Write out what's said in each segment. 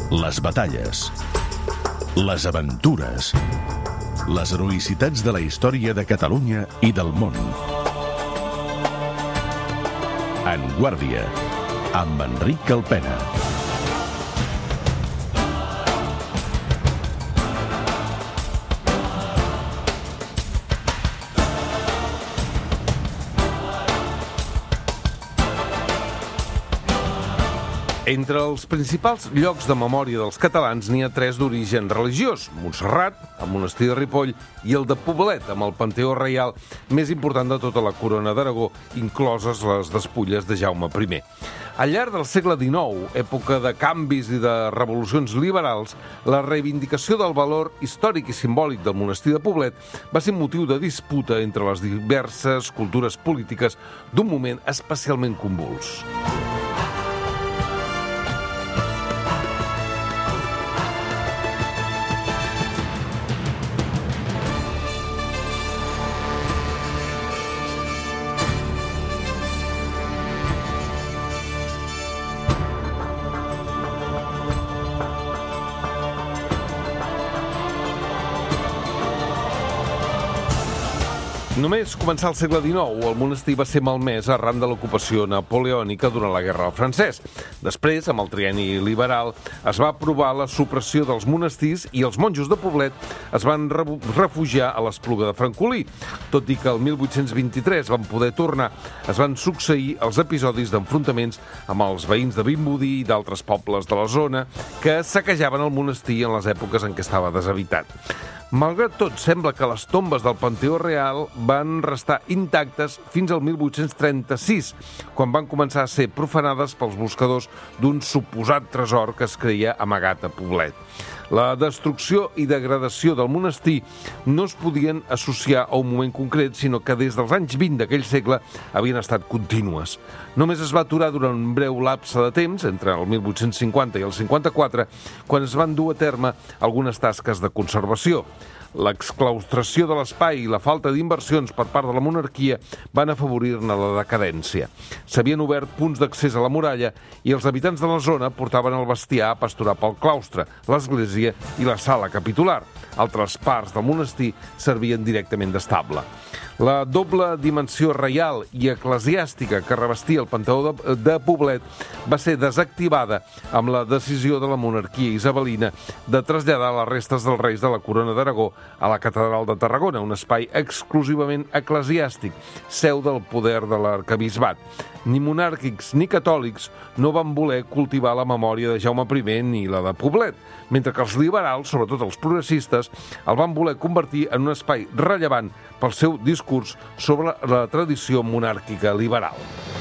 Les batalles, les aventures, les heroïcitats de la història de Catalunya i del món. En Guàrdia, amb Enric Calpena. Entre els principals llocs de memòria dels catalans n'hi ha 3 d'origen religiós: Montserrat, el monestir de Ripoll, i el de Poblet, amb el Panteó Reial més important de tota la corona d'Aragó, incloses les despulles de Jaume I. Al llarg del segle XIX, època de canvis i de revolucions liberals, la reivindicació del valor històric i simbòlic del monestir de Poblet va ser motiu de disputa entre les diverses cultures polítiques d'un moment especialment convuls. Només començar el segle XIX, el monestir va ser malmès arran de l'ocupació napoleònica durant la Guerra del Francès. Després, amb el trienni liberal, es va aprovar la supressió dels monestirs i els monjos de Poblet es van refugiar a l'Espluga de Francolí. Tot i que el 1823 van poder tornar, es van succeir els episodis d'enfrontaments amb els veïns de Vimbodí i d'altres pobles de la zona que saquejaven el monestir en les èpoques en què estava deshabitat. Malgrat tot, sembla que les tombes del Panteó Real van restar intactes fins al 1836, quan van començar a ser profanades pels buscadors d'un suposat tresor que es creia amagat a Poblet. La destrucció i degradació del monestir no es podien associar a un moment concret, sinó que des dels anys 20 d'aquell segle havien estat contínues. Només es va aturar durant un breu lapse de temps, entre el 1850 i el 54, quan es van dur a terme algunes tasques de conservació. L'exclaustració de l'espai i la falta d'inversions per part de la monarquia van afavorir-ne la decadència. S'havien obert punts d'accés a la muralla i els habitants de la zona portaven el bestiar a pasturar pel claustre, l'església i la sala capitular. Altres parts del monestir servien directament d'estable. La doble dimensió reial i eclesiàstica que revestia el Panteó de Poblet va ser desactivada amb la decisió de la monarquia isabelina de traslladar les restes dels reis de la corona d'Aragó a la catedral de Tarragona, un espai exclusivament eclesiàstic, seu del poder de l'arquebisbat. Ni monàrquics ni catòlics no van voler cultivar la memòria de Jaume I ni la de Poblet, mentre que els liberals, sobretot els progressistes, el van voler convertir en un espai rellevant pel seu discurs sobre la tradició monàrquica liberal.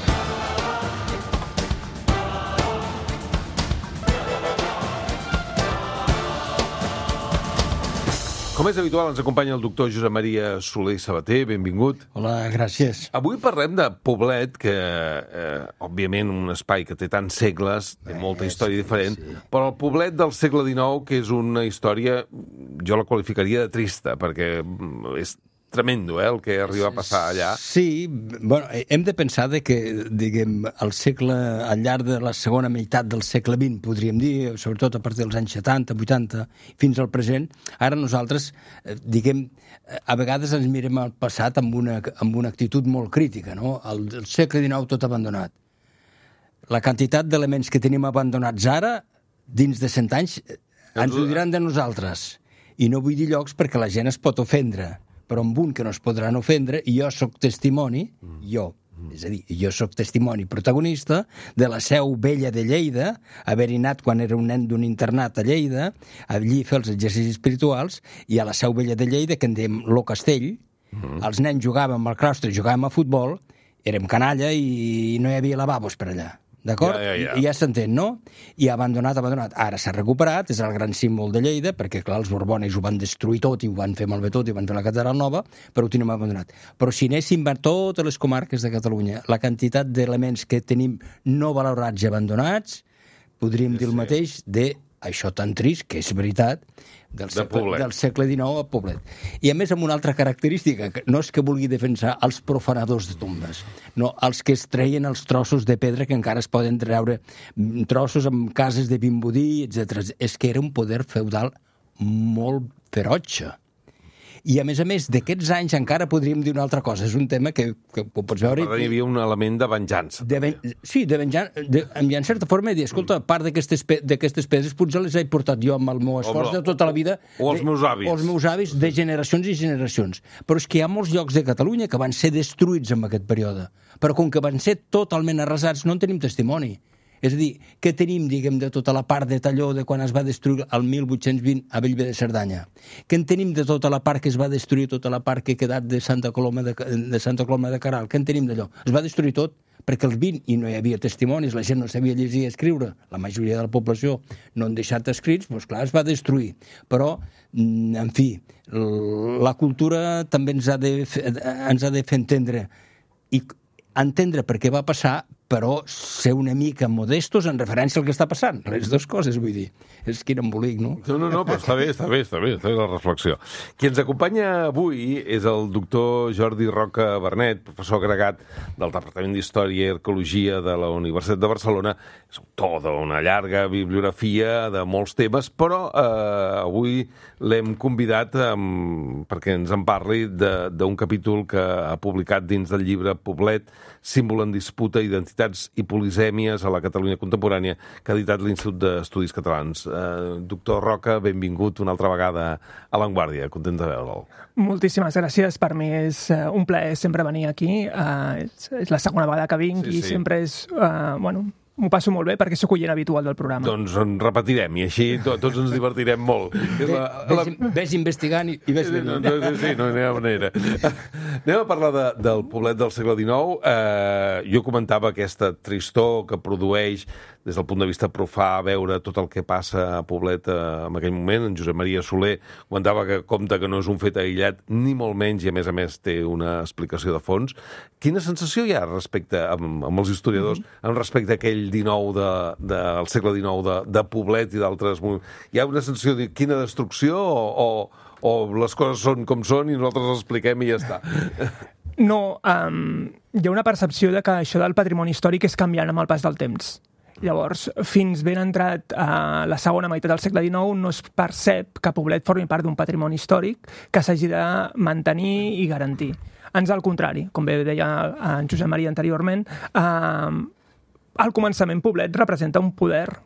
Com és habitual, ens acompanya el doctor Josep Maria Soler i Sabater. Benvingut. Hola, gràcies. Avui parlem de Poblet, que, òbviament, un espai que té tants segles, té molta història diferent, però el Poblet del segle XIX, que és una història, jo la qualificaria de trista, perquè és tremendo, el que arriba a passar allà. Sí, bueno, hem de pensar que, diguem, al llarg de la segona meitat del segle XX, podríem dir, sobretot a partir dels anys 70, 80, fins al present, ara nosaltres, diguem, a vegades ens mirem al passat amb una actitud molt crítica, no? El segle XIX tot abandonat. La quantitat d'elements que tenim abandonats ara, dins de 100 anys, ens ho diran de nosaltres. I no vull dir llocs perquè la gent es pot ofendre, però amb un que no es podran ofendre, i jo sóc testimoni, és a dir, jo sóc testimoni protagonista de la Seu Vella de Lleida, haver-hi anat quan era un nen d'un internat a Lleida, allí fer els exercicis espirituals, i a la Seu Vella de Lleida, que en dèiem Lo Castell, els nens jugàvem al claustre, jugàvem a futbol, érem canalla i no hi havia lavabos per allà. D'acord? Ja s'entén, no? I abandonat. Ara s'ha recuperat, és el gran símbol de Lleida, perquè, clar, els borbonis ho van destruir tot i ho van fer malbé tot i van fer la catedral nova, però ho tenim abandonat. Però si anéssim a totes les comarques de Catalunya, la quantitat d'elements que tenim no valorats i abandonats, podríem dir el mateix de això tan trist, que és veritat, del segle XIX a Poblet. I a més amb una altra característica, que no és que vulgui defensar els profanadors de tombes, no, els que es treien els trossos de pedra que encara es poden treure, trossos amb cases de Vimbodí, etc. És que era un poder feudal molt ferotge. I, a més, d'aquests anys encara podríem dir una altra cosa. És un tema que ho pots veure... Per tant, hi havia un element de venjança. Sí, de venjança. En certa forma, dir, escolta, part d'aquestes pedres potser les he portat jo amb el meu esforç de tota la vida. O els meus avis. O els meus avis de generacions i generacions. Però és que hi ha molts llocs de Catalunya que van ser destruïts en aquest període. Però com que van ser totalment arrasats, no en tenim testimoni. És a dir, què tenim, diguem, de tota la part de Talló de quan es va destruir el 1820 a Bellver de Cerdanya? Què en tenim de tota la part que es va destruir, tota la part que ha quedat de Santa Coloma de Queralt? Què en tenim d'allò? Es va destruir tot perquè els 20, i no hi havia testimonis, la gent no sabia llegir i escriure, la majoria de la població no han deixat escrits, doncs clar, es va destruir. Però, en fi, la cultura també ens ha de fer entendre per què va passar, però ser una mica modestos en referència al que està passant. Les dues coses, vull dir. És quin embolic, no? No, però està bé la reflexió. Qui ens acompanya avui és el doctor Jordi Roca Bernet, professor agregat del Departament d'Història i Arqueologia de la Universitat de Barcelona. És autor d'una llarga bibliografia de molts temes, però avui l'hem convidat perquè ens en parli d'un capítol que ha publicat dins del llibre Poblet, símbol en disputa, identitats i polisèmies a la Catalunya contemporània, que ha editat l'Institut d'Estudis Catalans. Doctor Roca, benvingut una altra vegada a l'Avantguàrdia. Content de veure'l. Moltíssimes gràcies. Per mi és un plaer sempre venir aquí. És la segona vegada que vinc i sempre és... M'ho passo molt bé perquè sóc oient habitual del programa. Doncs en repetirem i així tots ens divertirem molt. Ves investigant i ves venint. Sí, no hi ha manera. Anem a parlar del Poblet del segle XIX. Jo comentava aquesta tristor que produeix des del punt de vista profà veure tot el que passa a Poblet en aquell moment. En Josep Maria Soler comentava que compta que no és un fet aïllat, ni molt menys, i a més té una explicació de fons. Quina sensació hi ha respecte, amb els historiadors, respecte a aquell del segle XIX de Poblet i d'altres... Hi ha una sensació de quina destrucció o les coses són com són i nosaltres les expliquem i ja està? No, hi ha una percepció de que això del patrimoni històric és canviant amb el pas del temps. Llavors, fins ben entrat a la segona meitat del segle XIX no es percep que Poblet formi part d'un patrimoni històric que s'hagi de mantenir i garantir. Ans al contrari, com bé deia en Josep Maria anteriorment, al començament Poblet representa un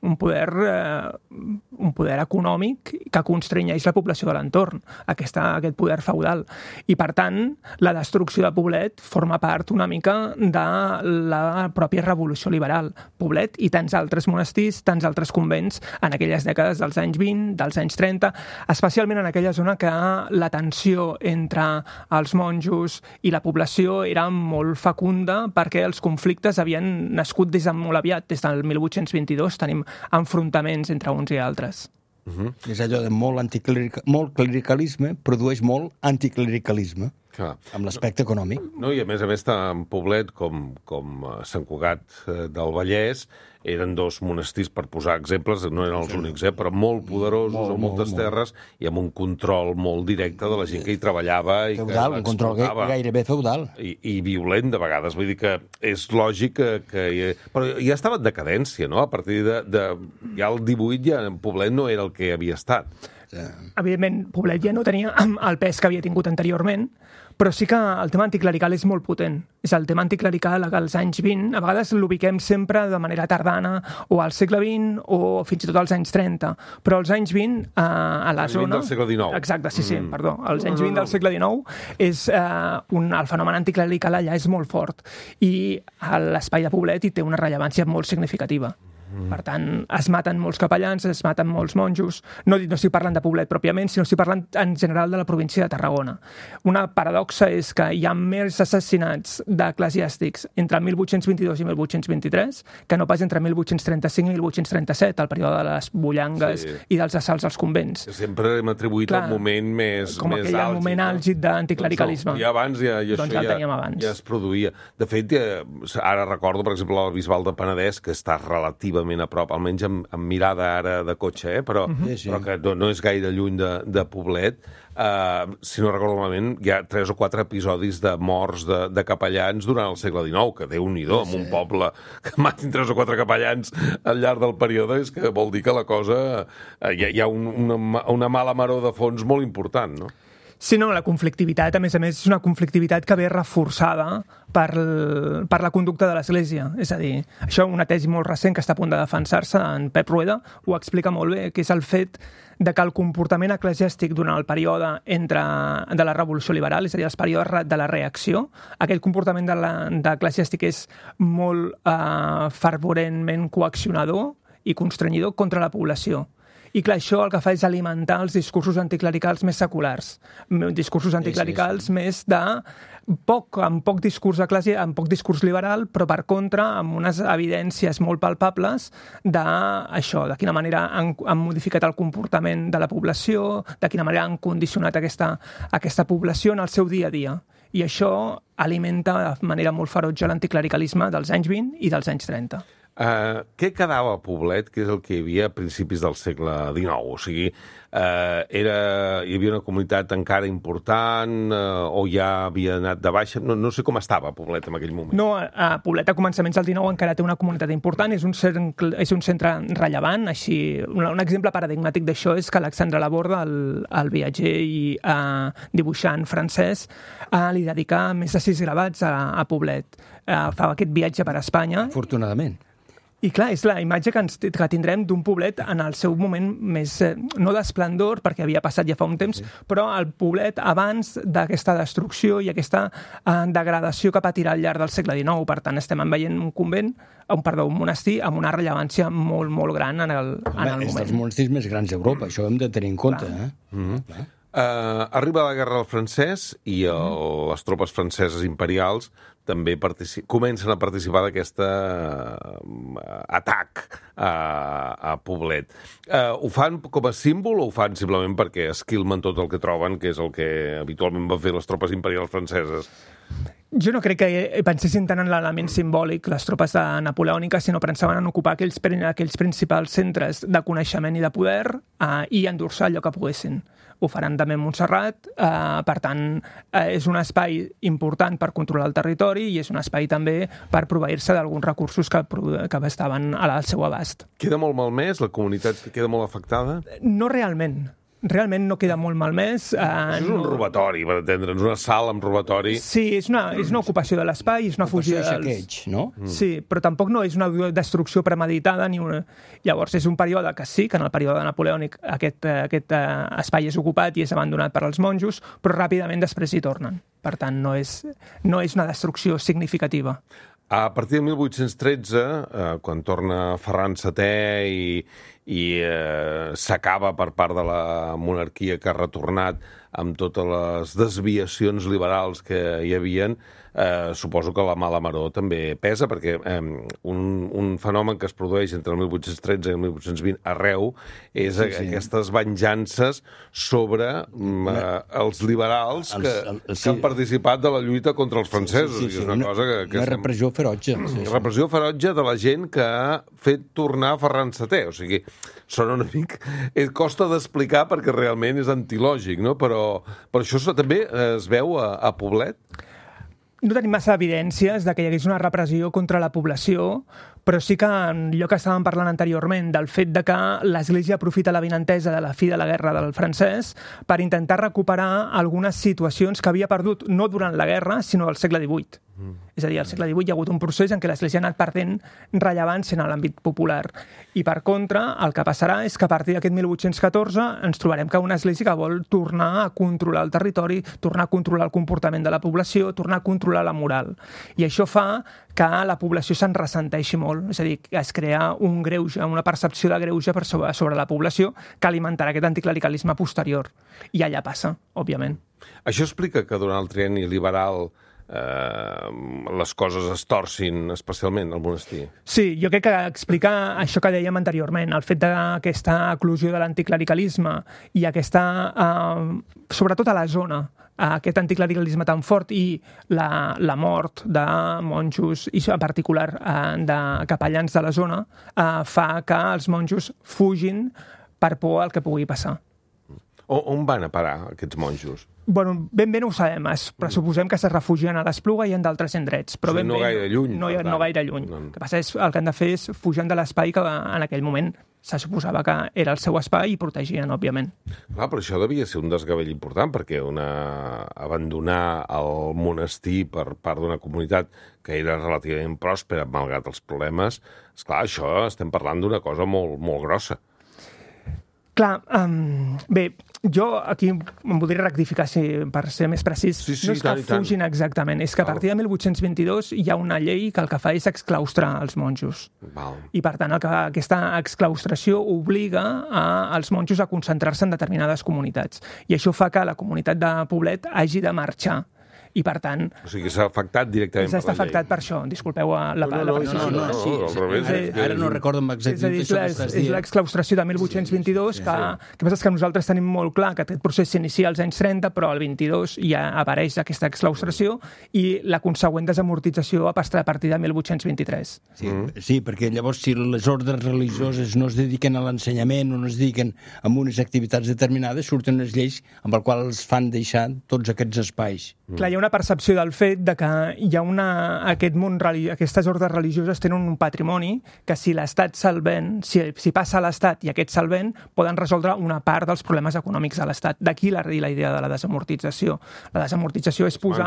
poder econòmic que constrenyeix la població de l'entorn, aquest poder feudal. I, per tant, la destrucció de Poblet forma part una mica de la pròpia revolució liberal. Poblet i tants altres monestirs, tants altres convents en aquelles dècades dels anys 20, dels anys 30, especialment en aquella zona que la tensió entre els monjos i la població era molt fecunda perquè els conflictes havien nascut des de molt aviat, des del 1822 tenim enfrontaments entre uns i altres. És allò de molt clericalisme produeix molt anticlericalisme. Amb l'aspecte econòmic. No, i a més tant Poblet com Sant Cugat del Vallès eren dos monestirs, per posar exemples, no eren els únics, però molt poderosos, amb moltes terres i amb un control molt directe de la gent que hi treballava. Feudal, un control gairebé feudal. I violent, de vegades. Vull dir que és lògic que... Però ja estava en decadència, no? A partir ja el 18 ja Poblet no era el que havia estat. Evidentment, Poblet ja no tenia el pes que havia tingut anteriorment, però sí que el tema anticlerical és molt potent. És el tema anticlerical als anys 20, a vegades l'ubiquem sempre de manera tardana, o al segle XX, o fins i tot als anys 30. Però als anys 20, a la zona... Del segle XIX. Exacte, sí, perdó. Als anys 20 del segle XIX, el fenomen anticlerical allà és molt fort. I l'espai de Poblet hi té una rellevància molt significativa. Per tant, es maten molts capellans, es maten molts monjos. No estic parlant de Poblet pròpiament, sinó estic parlant en general de la província de Tarragona. Una paradoxa és que hi ha més assassinats d'eclesiàstics entre 1822 i 1823 que no pas entre 1835 i 1837, el període de les bullangues i dels assalts als convents. Sempre hem atribuït el moment més com aquell moment àlgid d'anticlericalisme. I abans ja es produïa. De fet, ara recordo, per exemple, el Bisbal de Penedès, que està relativament relativament a prop, almenys amb mirada ara de cotxe, però que no és gaire lluny de Poblet. Si no recordo malament, hi ha 3 o 4 episodis de morts de capellans durant el segle XIX, que Déu-n'hi-do, en un poble que matin 3 o 4 capellans al llarg del període, és que vol dir que la cosa... Hi ha una mala maror de fons molt important, no? Sí, no, la conflictivitat, a més, és una conflictivitat que ve reforçada per la conducta de l'Església. És a dir, això, una tesi molt recent que està a punt de defensar-se, en Pep Rueda, ho explica molt bé, que és el fet de que el comportament eclesiàstic durant el període de la Revolució Liberal, és a dir, els períodes de la reacció, aquest comportament eclesiàstic és molt fervorentment coaccionador i constrenyidor contra la població. I clar, això el que fa és alimentar els discursos anticlericals més seculars, discursos anticlericals més de amb poc discurs liberal, però per contra amb unes evidències molt palpables d'això, de quina manera han modificat el comportament de la població, de quina manera han condicionat aquesta població en el seu dia a dia. I això alimenta de manera molt ferotge l'anticlericalisme dels anys 20 i dels anys 30. Què quedava a Poblet, que és el que hi havia a principis del segle XIX? O sigui, hi havia una comunitat encara important o ja havia anat de baixa? No sé com estava Poblet en aquell moment. No, a Poblet a començaments del XIX encara té una comunitat important, és un centre rellevant. Així, un exemple paradigmàtic d'això és que Alexandre Laborde, el viatger i dibuixant francès, li dedicà més de 6 gravats a Poblet. Fa aquest viatge per Espanya. Afortunadament. I clar, és la imatge que tindrem d'un Poblet en el seu moment més, no d'esplendor, perquè havia passat ja fa un temps, però el Poblet abans d'aquesta destrucció i aquesta degradació que patirà al llarg del segle XIX. Per tant, estem veient un monestir amb una rellevància molt, molt gran en el moment. És dels monestirs més grans d'Europa, això ho hem de tenir en compte. Arriba la guerra del francès i les tropes franceses imperials també comencen a participar d'aquest atac a Poblet. Ho fan com a símbol o ho fan simplement perquè esquilmen tot el que troben, que és el que habitualment van fer les tropes imperials franceses? Jo no crec que pensessin tant en l'element simbòlic les tropes napoleòniques, sinó pensaven en ocupar aquells principals centres de coneixement i de poder i endur-se allò que poguessin. Ho faran també a Montserrat, per tant, és un espai important per controlar el territori i és un espai també per proveir-se d'alguns recursos que estaven al seu abast. Queda molt malmès? La comunitat queda molt afectada? No realment. Realment no queda molt malmès. És un robatori, per entendre'ns, una sala amb robatori. Sí, és una ocupació de l'espai, és una fugida saqueig, no? Sí, però tampoc no és una destrucció premeditada ni una... Llavors, és un període que sí, que en el període napoleònic aquest espai és ocupat i és abandonat per als monjos, però ràpidament després hi tornen. Per tant, no és una destrucció significativa. A partir de 1813, quan torna Ferran VII i s'acaba per part de la monarquia que ha retornat amb totes les desviacions liberals que hi havien, suposo que la mala maror també pesa, perquè un fenomen que es produeix entre el 1813 i el 1820 arreu és aquestes venjances sobre els liberals que han participat de la lluita contra els francesos. Sí, és una cosa que una repressió ferotge. Repressió ferotge de la gent que ha fet tornar Ferran VII. O sigui, sona una mica... Costa d'explicar perquè realment és antilògic, no? Però això també es veu a Poblet? No tenim massa evidències de que hi hagués una repressió contra la població, però sí que en allò que estàvem parlant anteriorment, del fet de que l'Església aprofita l'avinentesa de la fi de la guerra del francès per intentar recuperar algunes situacions que havia perdut no durant la guerra, sinó al segle XVIII. És a dir, al segle XVIII hi ha hagut un procés en què l'Església ha anat perdent rellevància en l'àmbit popular. I, per contra, el que passarà és que a partir d'aquest 1814 ens trobarem que una Església que vol tornar a controlar el territori, tornar a controlar el comportament de la població, tornar a controlar la moral. I això fa que la població se'n ressenteixi molt. És a dir, que es crea un greuge, una percepció de greuge sobre la població que alimentarà aquest anticlericalisme posterior. I allà passa, òbviament. Això explica que durant el trienni liberal les coses es torcin especialment al monestir. Sí, jo crec que explicar això que dèiem anteriorment, el fet d'aquesta eclosió de l'anticlericalisme i aquesta, sobretot a la zona, aquest anticlericalisme tan fort i la mort de monjos i en particular de capellans de la zona fa que els monjos fugin per por al que pugui passar. On van a parar aquests monjos? Bueno, ben bé no ho sabem, pressuposem que se refugien a l'Espluga i en d'altres indrets, però no gaire lluny. No gaire lluny. El que passa és el que han de fer és fugir de l'espai que en aquell moment se suposava que era el seu espai i protegien, òbviament. Clar, però això devia ser un desgavell important, perquè abandonar el monestir per part d'una comunitat que era relativament pròspera, malgrat els problemes, esclar, això estem parlant d'una cosa molt, molt grossa. Clar, bé, jo aquí em voldria rectificar, per ser més precís. Sí, no és que fugin exactament, és que a partir de 1822 hi ha una llei que el que fa és exclaustrar els monjos. Val. I, per tant, aquesta exclaustració obliga als monjos a concentrar-se en determinades comunitats. I això fa que la comunitat de Poblet hagi de marxar. I, per tant... O sigui, s'ha afectat directament per la llei. S'ha afectat per això. Disculpeu la precisió. No, al revés. Ara no recordo amb exactitud això que estàs dient. És l'exclaustració de 1822, que passa que nosaltres tenim molt clar que aquest procés s'inicia als anys 30, però al 22 ja apareix aquesta exclaustració i la consegüent desamortització a partir de 1823. Sí, perquè llavors si les ordres religioses no es dediquen a l'ensenyament o no es dediquen a unes activitats determinades, surten les lleis amb el qual els fan deixar tots aquests espais. Clar, hi ha una percepció del fet de que hi ha aquestes ordres religioses tenen un patrimoni que si l'Estat se'l ven, si passa a l'Estat i aquest se'l ven, poden resoldre una part dels problemes econòmics de l'Estat. D'aquí la idea de la desamortització. La desamortització és posar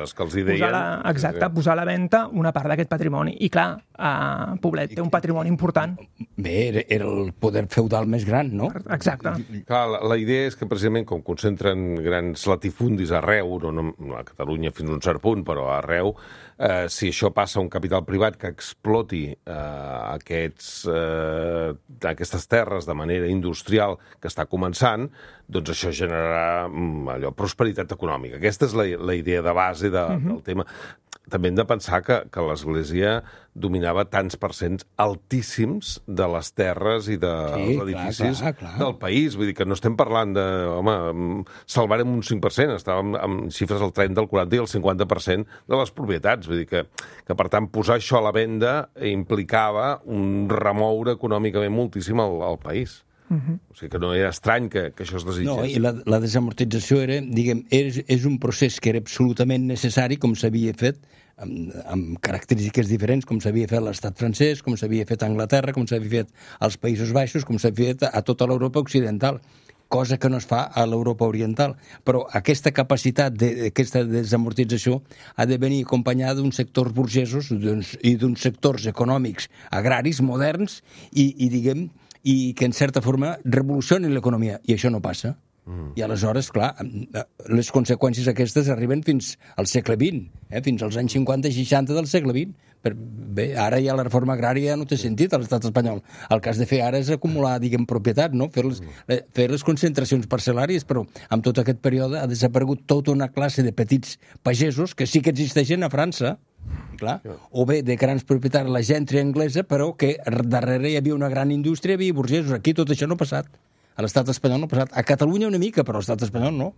posar a la venda una part d'aquest patrimoni. I clar, Poblet té un patrimoni important. Bé, era el poder feudal més gran, no? Exacte. Clar, la idea és que precisament com concentren grans latifundis arreu, no a Catalunya fins a un cert punt, però arreu, si això passa a un capital privat que exploti aquestes terres de manera industrial que està començant, doncs això generarà prosperitat econòmica. Aquesta és la idea de base del tema. També hem de pensar que l'Església dominava tants percents altíssims de les terres i dels edificis del país. Vull dir que no estem parlant de, salvarem un 5%, estàvem amb xifres al 30, al 40 i al 50% de les propietats. Vull dir que per tant, posar això a la venda implicava remoure econòmicament moltíssim al país. O sigui que no era estrany que això es desitgés. No, i la desamortització és un procés que era absolutament necessari, com s'havia fet, amb característiques diferents, com s'havia fet a l'estat francès, com s'havia fet a Anglaterra, com s'havia fet als Països Baixos, com s'havia fet a tota l'Europa occidental, cosa que no es fa a l'Europa oriental. Però aquesta capacitat d'aquesta desamortització ha de venir acompanyada d'uns sectors burgesos i d'uns sectors econòmics agraris moderns i que en certa forma revolucionin l'economia, i això no passa. I aleshores, clar, les conseqüències aquestes arriben fins al segle XX, fins als anys 50 i 60 del segle XX. Bé, ara ja la reforma agrària no té sentit a l'estat espanyol. El que has de fer ara és acumular, propietat, no? Fer les concentracions parcel·làries, però en tot aquest període ha desaparegut tota una classe de petits pagesos que sí que existeixen a França, clar, o bé de grans propietaris, la gentry anglesa, però que darrere hi havia una gran indústria, hi havia burgesos. Aquí tot això no ha passat. A l'estat espanyol no ha passat. A Catalunya una mica, però a l'estat espanyol no.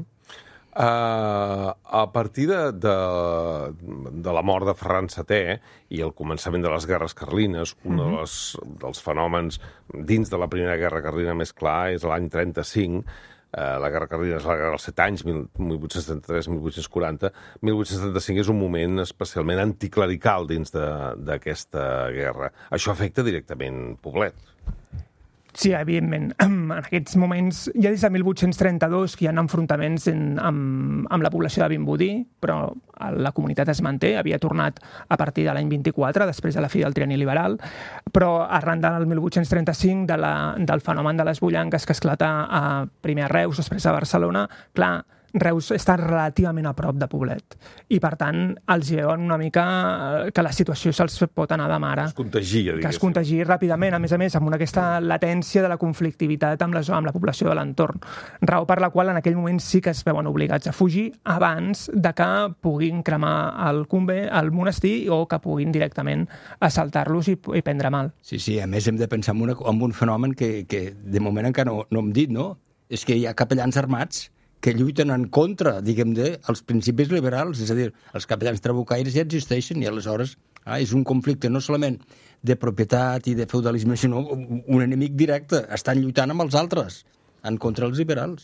A partir de la mort de Ferran VII i el començament de les guerres carlines, un dels fenòmens dins de la Primera Guerra Carlina més clar és l'any 35. La Guerra Carlina és la guerra dels 7 anys, 1873-1840. 1875 és un moment especialment anticlerical dins d'aquesta guerra. Això afecta directament Poblet. Sí, evidentment. En aquests moments, ja des de 1832, que hi ha enfrontaments amb la població de Vimbodí, però la comunitat es manté, havia tornat a partir de l'any 24, després de la fi del trienni liberal, però arran del 1835, del fenomen de les bullanques que esclata primer a Reus, després a Barcelona, clar, Reus està relativament a prop de Poblet i, per tant, els veuen una mica que la situació se'ls pot anar de mare. Es contagia, diguéssim. Que es contagia ràpidament, a més, amb aquesta latència de la conflictivitat amb la població de l'entorn. Raó per la qual en aquell moment sí que es veuen obligats a fugir abans de que puguin cremar el monestir o que puguin directament assaltar-los i prendre mal. Sí, a més hem de pensar en un fenomen que de moment encara no hem dit, no? És que hi ha capellans armats que lluiten en contra, diguem, dels principis liberals, és a dir, els capellans trabucaires ja existeixen i aleshores és un conflicte no solament de propietat i de feudalisme, sinó un enemic directe. Estan lluitant amb els altres en contra dels liberals.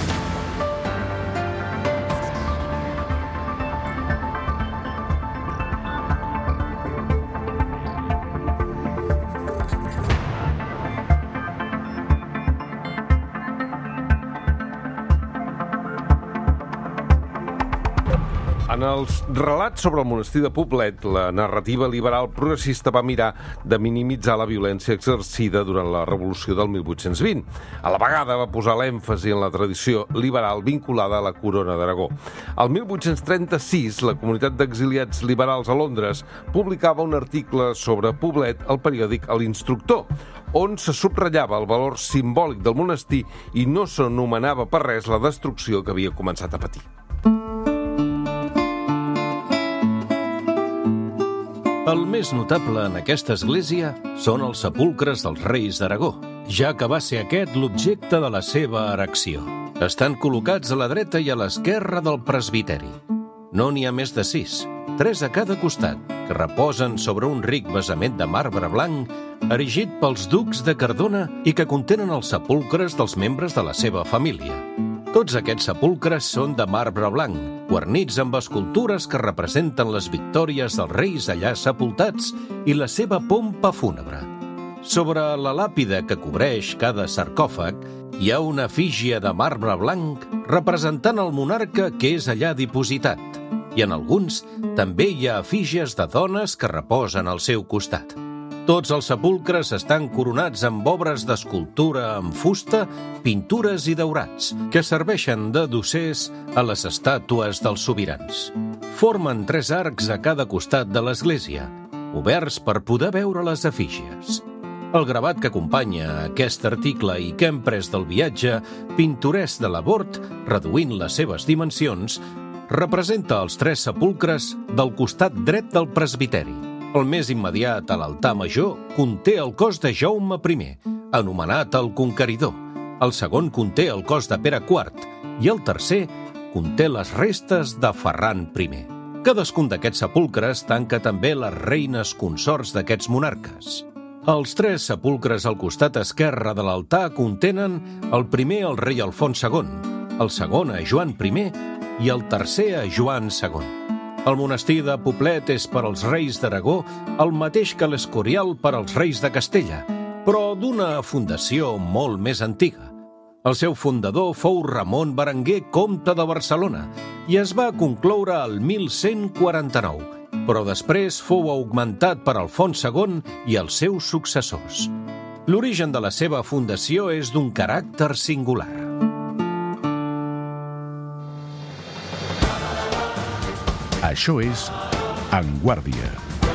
En els relats sobre el monestir de Poblet, la narrativa liberal progressista va mirar de minimitzar la violència exercida durant la Revolució del 1820. A la vegada va posar l'èmfasi en la tradició liberal vinculada a la Corona d'Aragó. Al 1836, la comunitat d'exiliats liberals a Londres publicava un article sobre Poblet al periòdic L'Instructor, on se subratllava el valor simbòlic del monestir i no s'anomenava per res la destrucció que havia començat a patir. El més notable en aquesta església són els sepulcres dels reis d'Aragó, ja que va ser aquest l'objecte de la seva erecció. Estan col·locats a la dreta i a l'esquerra del presbiteri. No n'hi ha més de 6, 3 a cada costat, que reposen sobre un ric basament de marbre blanc erigit pels ducs de Cardona i que contenen els sepulcres dels membres de la seva família. Tots aquests sepulcres són de marbre blanc, guarnits amb escultures que representen les victòries dels reis allà sepultats i la seva pompa fúnebre. Sobre la làpida que cobreix cada sarcòfag hi ha una efígie de marbre blanc representant el monarca que és allà dipositat, i en alguns també hi ha efígies de dones que reposen al seu costat. Tots els sepulcres estan coronats amb obres d'escultura en fusta, pintures i daurats, que serveixen de dossers a les estàtues dels sobirans. Formen 3 arcs a cada costat de l'església, oberts per poder veure les efígies. El gravat que acompanya aquest article i que hem pres del viatge pintoresc de Labort, reduint les seves dimensions, representa els 3 sepulcres del costat dret del presbiteri. El més immediat a l'altar major conté el cos de Jaume I, anomenat el Conqueridor. El segon conté el cos de Pere IV i el tercer conté les restes de Ferran I. Cadascun d'aquests sepulcres tanca també les reines consorts d'aquests monarques. Els 3 sepulcres al costat esquerre de l'altar contenen el primer el rei Alfons II, el segon a Joan I i el tercer a Joan II. El monestir de Poblet és per als reis d'Aragó el mateix que l'Escorial per als reis de Castella, però d'una fundació molt més antiga. El seu fundador fou Ramon Berenguer, comte de Barcelona, i es va concloure el 1149, però després fou augmentat per Alfons II i els seus successors. L'origen de la seva fundació és d'un caràcter singular. Això és En Guàrdia.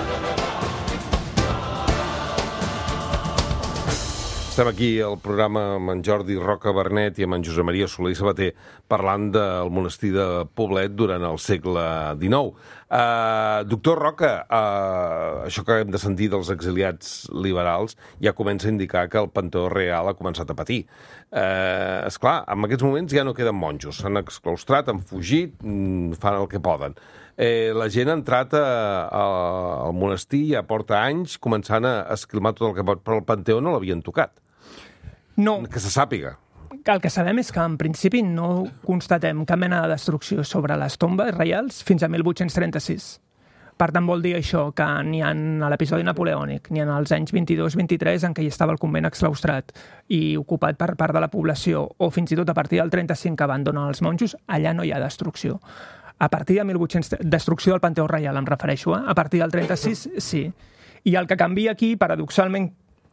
Estem aquí al programa amb en Jordi Roca Bernet i amb en Josep Maria Soler i Sabater parlant del monestir de Poblet durant el segle XIX. Doctor Roca, això que hem de sentir dels exiliats liberals ja comença a indicar que el Panteó Real ha començat a patir. Esclar, en aquests moments ja no queden monjos. S'han exclaustrat, han fugit, fan el que poden. La gent ha entrat al monestir, ja porta anys, començant a esquilmar tot el que pot, però el Panteó no l'havien tocat. No. Que se sàpiga. El que sabem és que, en principi, no constatem cap mena de destrucció sobre les tombes reials fins a 1836. Per tant, vol dir això, que ni en l'episodi napoleònic, ni en els anys 22-23, en què hi estava el convent exclaustrat i ocupat per part de la població, o fins i tot a partir del 35 que abandonen els monjos, allà no hi ha destrucció. A partir de 1800... Destrucció del Panteó Reial, em refereixo, a partir del 36, sí. I el que canvia aquí, paradoxalment,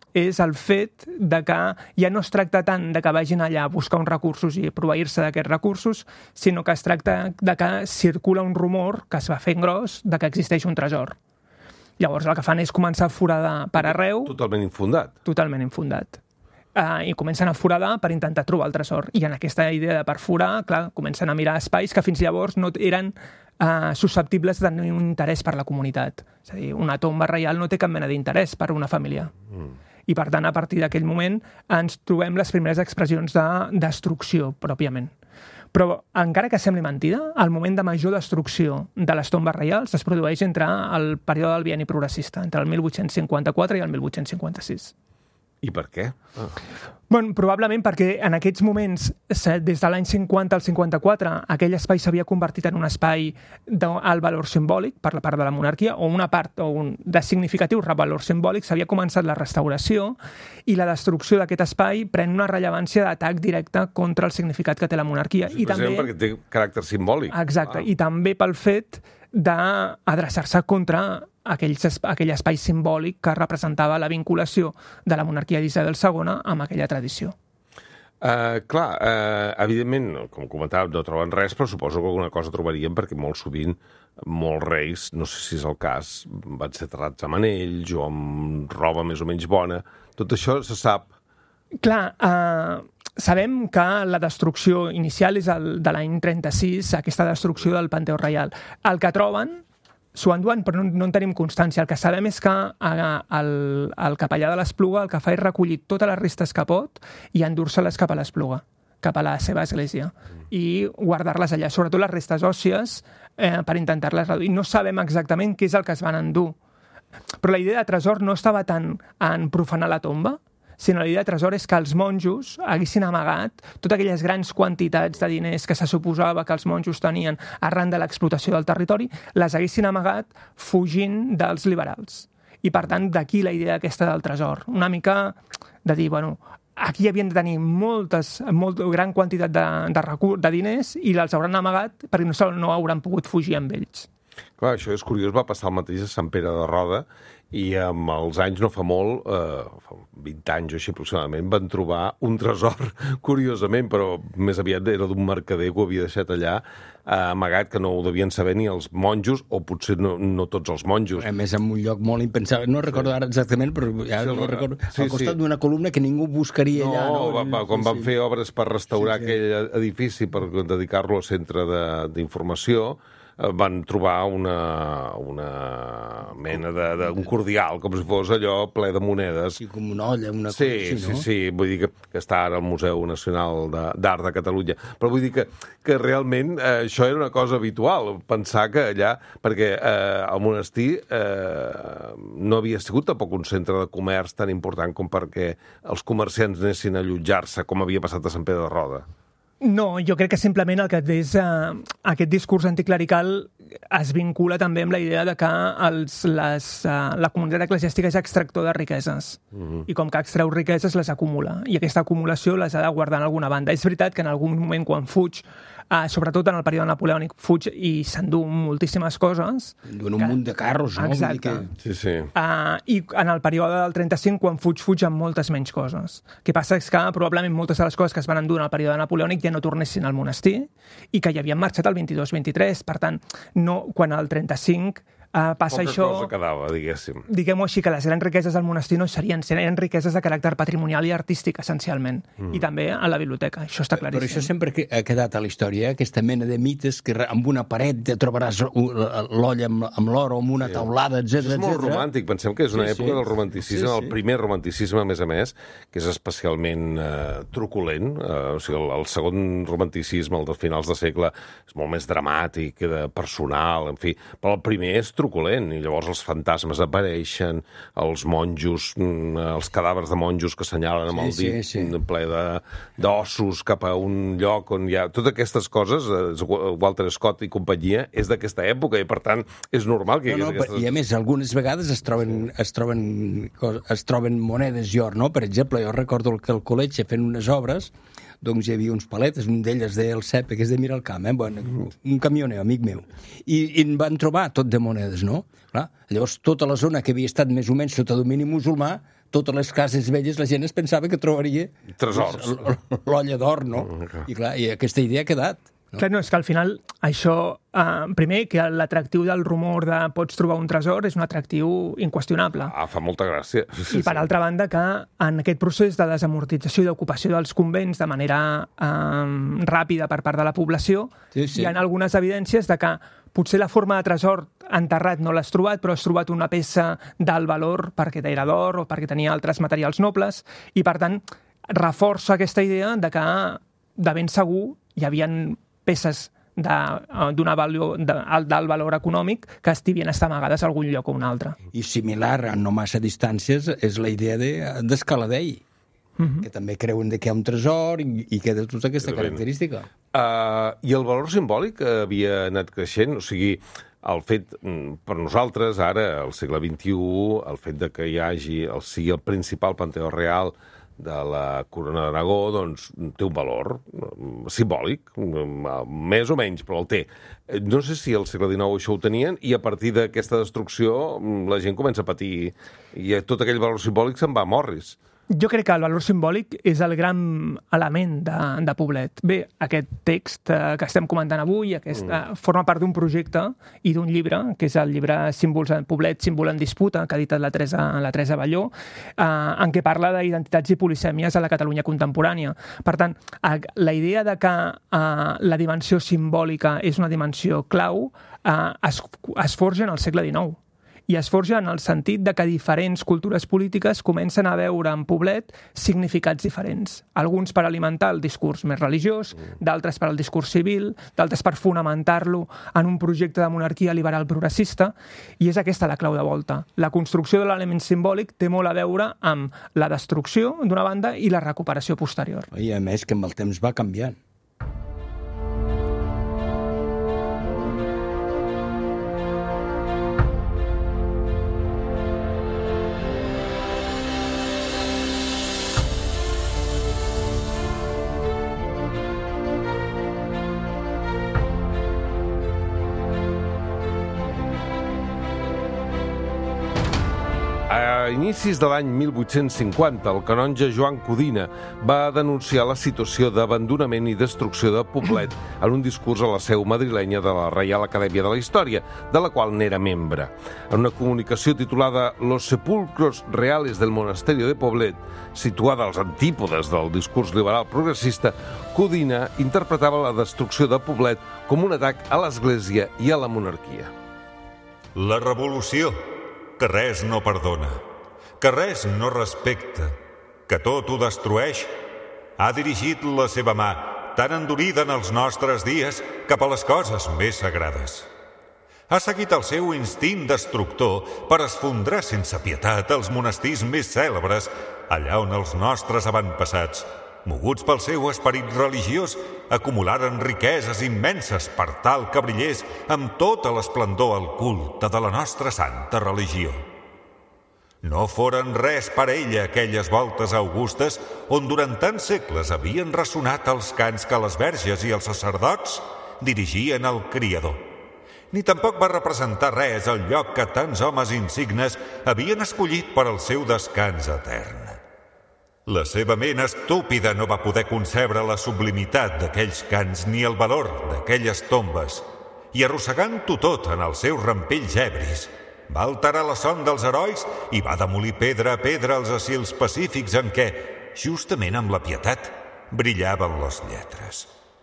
és el fet de que ja no es tracta tant de que vagin allà a buscar uns recursos i proveir-se d'aquests recursos, sinó que es tracta de que circula un rumor que es va fent gros de que existeix un tresor. Llavors el que fan és començar a foradar per arreu. Totalment infundat. Totalment infundat. I comencen a foradar per intentar trobar el tresor. I en aquesta idea de perforar, clar, comencen a mirar espais que fins llavors no eren susceptibles de tenir un interès per la comunitat. És a dir, una tomba reial no té cap mena d'interès per una família. I, per tant, a partir d'aquell moment ens trobem les primeres expressions de destrucció, pròpiament. Però, encara que sembli mentida, el moment de major destrucció de les tombes reials es produeix entre el període del bienni progressista, entre el 1854 i el 1856. I per què? Bueno, probablement perquè en aquests moments, des de l'any 50 al 54, aquell espai s'havia convertit en un espai d'alt valor simbòlic per la part de la monarquia, o una part de significatiu valor simbòlic. S'havia començat la restauració i la destrucció d'aquest espai pren una rellevància d'atac directe contra el significat que té la monarquia. I també perquè té caràcter simbòlic. Exacte, i també pel fet d'adreçar-se contra aquell espai simbòlic que representava la vinculació de la monarquia d'Isabel II amb aquella tradició. Evidentment, com comentàvem, no troben res, però suposo que alguna cosa trobaríem perquè molt sovint molts reis, no sé si és el cas, van ser aterrats amb anells o amb roba més o menys bona. Tot això se sap. Clar, sabem que la destrucció inicial és de l'any 36, aquesta destrucció del Panteó Reial. El que troben s'ho enduen, però no en tenim constància. El que sabem és que el capellà de l'Espluga el que fa és recollir totes les restes que pot i endur-se-les cap a l'Espluga, cap a la seva església, i guardar-les allà, sobretot les restes òssies, per intentar-les reduir. No sabem exactament què és el que es van endur. Però la idea de tresor no estava tant en profanar la tomba, sinó la idea de tresor és que els monjos haguessin amagat totes aquelles grans quantitats de diners que se suposava que els monjos tenien arran de l'explotació del territori, les haguessin amagat fugint dels liberals. I, per tant, d'aquí la idea aquesta del tresor. Una mica de dir, bueno, aquí havien de tenir molta gran quantitat de diners i els hauran amagat perquè no hauran pogut fugir amb ells. Clar, això és curiós, va passar el mateix a Sant Pere de Roda i amb els anys, no fa molt, fa 20 anys o així aproximadament, van trobar un tresor, curiosament, però més aviat era d'un mercader que ho havia deixat allà amagat, que no ho devien saber ni els monjos, o potser no tots els monjos. A més, en un lloc molt impensable. No recordo ara exactament, però ja no recordo. Al costat d'una columna que ningú buscaria allà. No, quan van fer obres per restaurar aquell edifici, per dedicar-lo al centre d'informació, van trobar una mena d'un cordial, com si fos allò ple de monedes. Sí, com una olla, una cosa així, no? Sí, vull dir que està ara al Museu Nacional d'Art de Catalunya. Però vull dir que realment això era una cosa habitual, pensar que allà, perquè el monestir no havia sigut tampoc un centre de comerç tan important com perquè els comerciants anessin a allotjar-se, com havia passat a Sant Pere de Roda. No, jo crec que simplement el que és aquest discurs anticlerical es vincula també amb la idea de que la comunitat eclesiàstica és extractor de riqueses. I com que extreu riqueses les acumula. I aquesta acumulació les ha de guardar en alguna banda. És veritat que en algun moment quan fuig, sobretot en el període napoleònic, fuig i s'endú moltíssimes coses. En un munt de carros, no? Exacte. Sí. I en el període del 35, quan fuig amb moltes menys coses. El que passa és que probablement moltes de les coses que es van endur en el període napoleònic ja no tornessin al monestir i que ja havien marxat el 22-23. Per tant, quan el 35 passa això... Poca cosa quedava, diguéssim. Diguem-ho així, que les grans riqueses del monestir no serien riqueses de caràcter patrimonial i artístic, essencialment. I també a la biblioteca, això està claríssim. Però això sempre ha quedat a la història, aquesta mena de mites que amb una paret trobaràs l'olla amb l'or o amb una taulada, etc. És molt romàntic, pensem que és una època del romanticisme, el primer romanticisme, a més, que és especialment truculent. O sigui, el segon romanticisme, el dels finals de segle, és molt més dramàtic, personal, en fi. Però el primer és truculent, i llavors els fantasmes apareixen, els monjos, els cadàvers de monjos que assenyalen amb el dit ple d'ossos cap a un lloc on hi ha... Totes aquestes coses, Walter Scott i companyia, és d'aquesta època, i per tant és normal que hi hagués aquestes... I a més, algunes vegades es troben monedes i or, no? Per exemple, jo recordo que al col·legi fent unes obres, doncs hi havia uns paletes, un d'elles del Cepe, que és de Miralcamp, un camioner, amic meu, i en van trobar tot de monedes, no? Clar, llavors, tota la zona que havia estat més o menys sota domini musulmà, totes les cases velles la gent es pensava que trobaria tresors, l'olla d'or, no? I clar, i aquesta idea ha quedat. No? Clar, no, és que al final això, primer, que l'atractiu del rumor de pots trobar un tresor és un atractiu inqüestionable. Fa molta gràcia. I per altra banda que en aquest procés de desamortització i d'ocupació dels convents de manera ràpida per part de la població, hi ha algunes evidències de que potser la forma de tresor enterrat no l'has trobat, però has trobat una peça d'alt valor perquè era d'or o perquè tenia altres materials nobles, i per tant reforça aquesta idea de que de ben segur hi havia peces d'alt valor econòmic que estivien amagades a algun lloc o un altre. I similar, a no massa distàncies, és la idea d'Escaladei, que també creuen que hi ha un tresor i que té tota aquesta característica. I el valor simbòlic havia anat creixent? O sigui, el fet, per nosaltres, ara, al segle XXI, el fet de que sigui el principal panteó real de la Corona d'Aragó, doncs té un valor simbòlic, més o menys, però el té. No sé si al segle XIX això ho tenien, i a partir d'aquesta destrucció la gent comença a patir, i tot aquell valor simbòlic se'n va a Morris. Jo crec que el valor simbòlic és el gran element de Poblet. Bé, aquest text que estem comentant avui forma part d'un projecte i d'un llibre, que és el llibre Símbols en Poblet, símbol en disputa, que ha editat la Teresa Balló, en què parla d'identitats i polisèmies a la Catalunya contemporània. Per tant, la idea de que la dimensió simbòlica és una dimensió clau es forja en el segle XIX. I es forja en el sentit de que diferents cultures polítiques comencen a veure en Poblet significats diferents. Alguns per alimentar el discurs més religiós, d'altres per al discurs civil, d'altres per fonamentar-lo en un projecte de monarquia liberal progressista, i és aquesta la clau de volta. La construcció de l'element simbòlic té molt a veure amb la destrucció, d'una banda, i la recuperació posterior. I a més que amb el temps va canviant. A inicis de l'any 1850, el canonge Joan Codina va denunciar la situació d'abandonament i destrucció de Poblet en un discurs a la seu madrilenya de la Reial Acadèmia de la Història, de la qual n'era membre. En una comunicació titulada Los sepulcros reales del monasterio de Poblet, situada als antípodes del discurs liberal progressista, Codina interpretava la destrucció de Poblet com un atac a l'Església i a la monarquia. La revolució, que res no perdona, que res no respecta, que tot ho destrueix, ha dirigit la seva mà, tan endurida en els nostres dies, cap a les coses més sagrades. Ha seguit el seu instint destructor per esfondrar sense pietat els monestirs més cèlebres, allà on els nostres avantpassats, moguts pel seu esperit religiós, acumularen riqueses immenses per tal que brillés amb tota l'esplendor el culte de la nostra santa religió. No foren res per ella aquelles voltes augustes on durant tants segles havien ressonat els cants que les verges i els sacerdots dirigien al Criador. Ni tampoc va representar res el lloc que tants homes insignes havien escollit per al seu descans etern. La seva ment estúpida no va poder concebre la sublimitat d'aquells cants ni el valor d'aquelles tombes, i arrossegant-ho tot en els seus rampells ebris, va alterar la son dels herois i va demolir pedra a pedra els asils pacífics en què, justament amb la pietat, brillaven les lletres.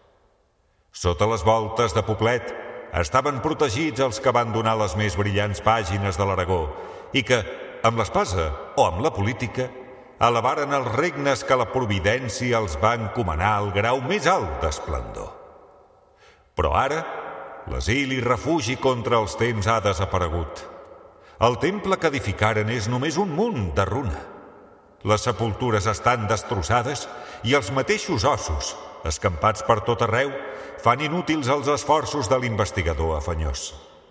Sota les voltes de Poblet estaven protegits els que van donar les més brillants pàgines de l'Aragó i que, amb l'espasa o amb la política, elevaren els regnes que la providència els va encomanar al grau més alt d'esplendor. Però ara, l'asil i refugi contra els temps ha desaparegut. El temple que edificaren és només un munt de runa. Les sepultures estan destrossades i els mateixos ossos, escampats per tot arreu, fan inútils els esforços de l'investigador afanyós.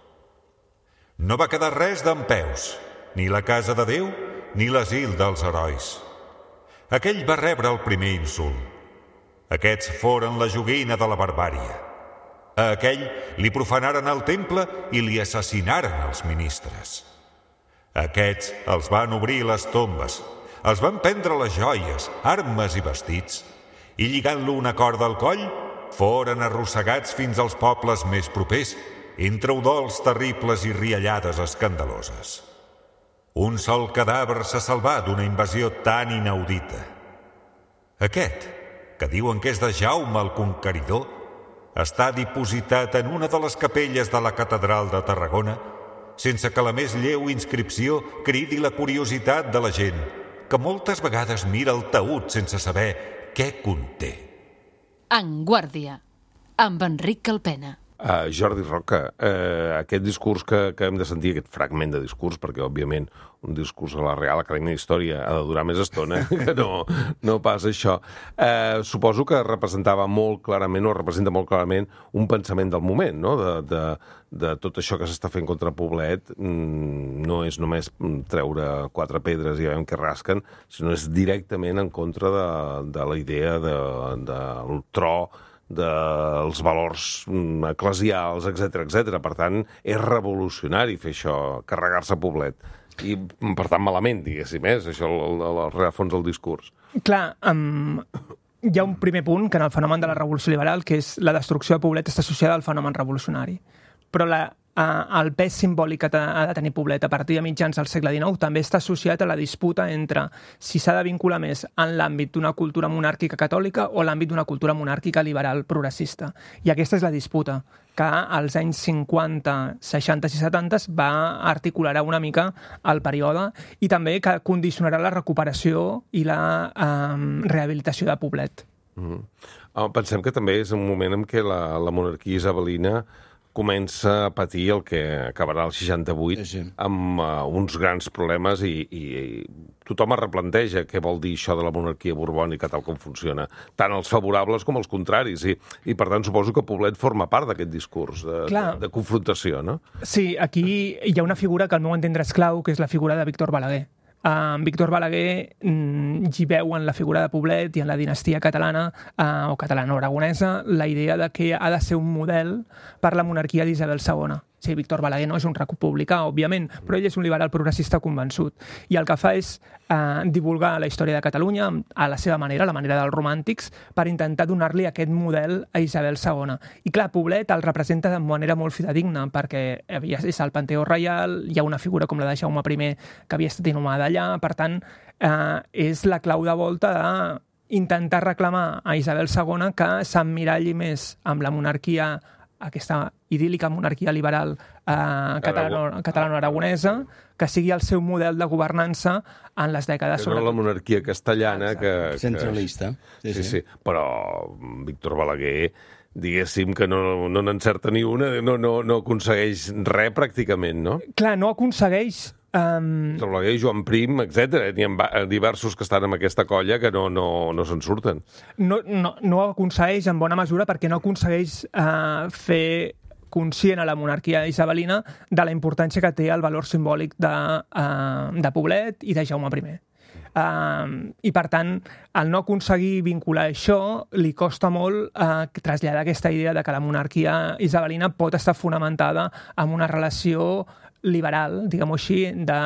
No va quedar res dempeus, ni la casa de Déu, ni l'asil dels herois. Aquell va rebre el primer insult. Aquests foren la joguina de la barbària. A aquell li profanaren el temple i li assassinaren els ministres. Aquests els van obrir les tombes, els van prendre les joies, armes i vestits, i lligant-lo una corda al coll, foren arrossegats fins als pobles més propers, entre udols terribles i riallades escandaloses. Un sol cadàver se salvà d'una invasió tan inaudita. Aquest, que diuen que és de Jaume el Conqueridor, està dipositat en una de les capelles de la catedral de Tarragona, sense que la més lleu inscripció cridi la curiositat de la gent, que moltes vegades mira el taüt sense saber què conté. En Guàrdia, amb Enric Calpena. Jordi Roca, aquest discurs que hem de sentir, aquest fragment de discurs, perquè, òbviament, un discurs a la Real Acadèmia d'Història ha de durar més estona que no pas això. Suposo que representava molt clarament, o representa molt clarament, un pensament del moment, no? De tot això que s'està fent contra Poblet. No és només treure 4 pedres i veiem que rasquen, sinó és directament en contra de la idea del tro, dels valors eclesials, etc. Per tant, és revolucionari fer això, carregar-se Poblet. I, per tant, malament, diguéssim, és això el rerefons del discurs. Clar, hi ha un primer punt, que en el fenomen de la revolució liberal, que és la destrucció de Poblet està associada al fenomen revolucionari. Però el pes simbòlic que ha de tenir Poblet a partir de mitjans del segle XIX també està associat a la disputa entre si s'ha de vincular més en l'àmbit d'una cultura monàrquica catòlica o l'àmbit d'una cultura monàrquica liberal progressista. I aquesta és la disputa que als anys 50, 60 i 70 va articular una mica el període i també que condicionarà la recuperació i la rehabilitació de Poblet. Pensem que també és un moment en què la monarquia isabelina comença a patir el que acabarà el 68 amb uns grans problemes i tothom es replanteja què vol dir això de la monarquia borbònica tal com funciona, tant els favorables com els contraris, i per tant suposo que Poblet forma part d'aquest discurs de confrontació, no? Sí, aquí hi ha una figura que al meu entendre és clau, que és la figura de Víctor Balaguer. Víctor Balaguer hi veu en la figura de Poblet i en la dinastia catalana o catalano-aragonesa la idea de que ha de ser un model per la monarquia d'Isabel II. Sí, Víctor Balaguer no és un republicà, òbviament, però ell és un liberal progressista convençut. I el que fa és divulgar la història de Catalunya a la seva manera, la manera dels romàntics, per intentar donar-li aquest model a Isabel II. I clar, Poblet el representa de manera molt fidedigna, perquè és al Panteó Reial, hi ha una figura com la de Jaume I que havia estat inhumada allà, per tant, és la clau de volta d'intentar reclamar a Isabel II que s'emmiralli més amb la monarquia, aquesta idíl·lica monarquia liberal catalano-aragonesa, que sigui el seu model de governança en les dècades... Que no la monarquia castellana, que... Centralista. Sí. Però Víctor Balaguer, diguéssim que no n'encerta ni una, no aconsegueix res pràcticament, no? Clar, no aconsegueix... Víctor Balaguer, Joan Prim, etc. N'hi ha diversos que estan en aquesta colla que no se'n surten. No aconsegueix en bona mesura perquè no aconsegueix fer conscient a la monarquia isabelina de la importància que té el valor simbòlic de Poblet i de Jaume I. I, per tant, al no aconseguir vincular això, li costa molt traslladar aquesta idea de que la monarquia isabelina pot estar fonamentada en una relació liberal, diguem-ho així, de